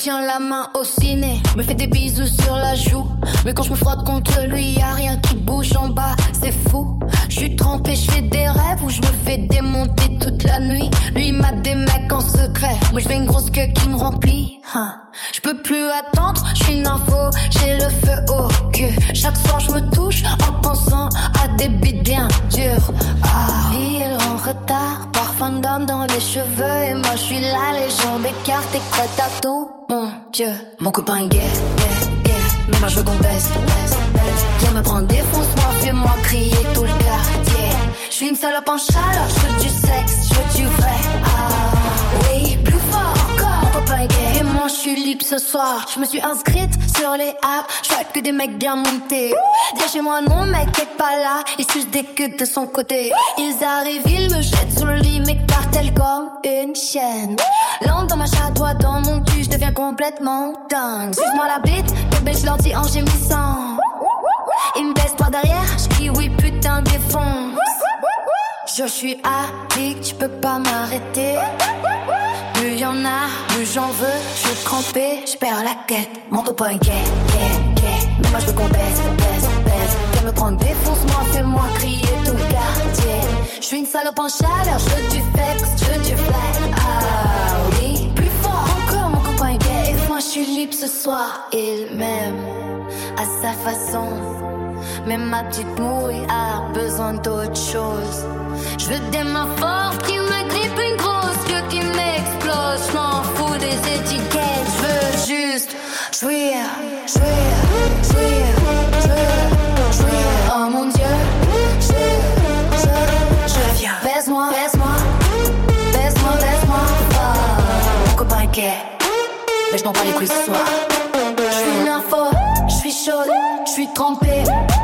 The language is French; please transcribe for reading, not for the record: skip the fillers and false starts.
tient la main au ciné, me fait des bisous sur la joue. Mais quand je me frotte contre lui, y'a rien qui bouge en bas, c'est fou. Je suis trempée, je fais des rêves où je me fais démonter toute la nuit. Lui m'a des mecs en secret, moi je fais une grosse queue qui me remplit. Je peux plus attendre, je suis une info, j'ai le feu au cul. Chaque soir je me touche en pensant à des bites bien dures. Il est en retard, parfum d'homme dans les cheveux. Et moi je suis là, les jambes écartées, prête à tout. Mon Dieu, mon copain gay, mais moi je veux qu'on baisse. Viens me prendre, défonce-moi, fais-moi crier tout le quartier. Je suis une salope en chaleur, je veux du sexe, je veux du vrai. Oui, plus fort encore, mon copain gay. Et moi je suis libre ce soir. Je me suis inscrite sur les apps, je vois que des mecs bien montés. Viens chez moi, non mec est pas là, il suce des queues de son côté. Ils arrivent, ils me jettent sur le lit, m'écartèlent comme une chienne. Langue dans ma chatte, doigt dans mon cul, je deviens complètement dingue. Suce-moi la bite, bébé je leur dis en gémissant. Ils me baissent par derrière, je dis oui putain défonce. Je suis addict, je peux pas m'arrêter. Plus y'en a, plus j'en veux. Je suis trempée, je perds la tête. Mon copain gay. Mais moi je veux qu'on baisse. Viens me prendre, défonce-moi, fais-moi crier tout le quartier. Je suis une salope en chaleur, je veux du flex, je veux du fly. Oui, plus fort encore mon copain gay. Et moi je suis libre ce soir. Il m'aime à sa façon, mais ma petite mouille a besoin d'autre chose. Je veux des mains fortes qui me grippent, une grosse queue qui m'explose. Je m'en fous des étiquettes, je veux juste jouir. Oh mon Dieu, je viens. Baise-moi. Oh, mon copain est gay, mais je m'en bats les couilles ce soir. Je suis une info, je suis chaude, je suis trempée.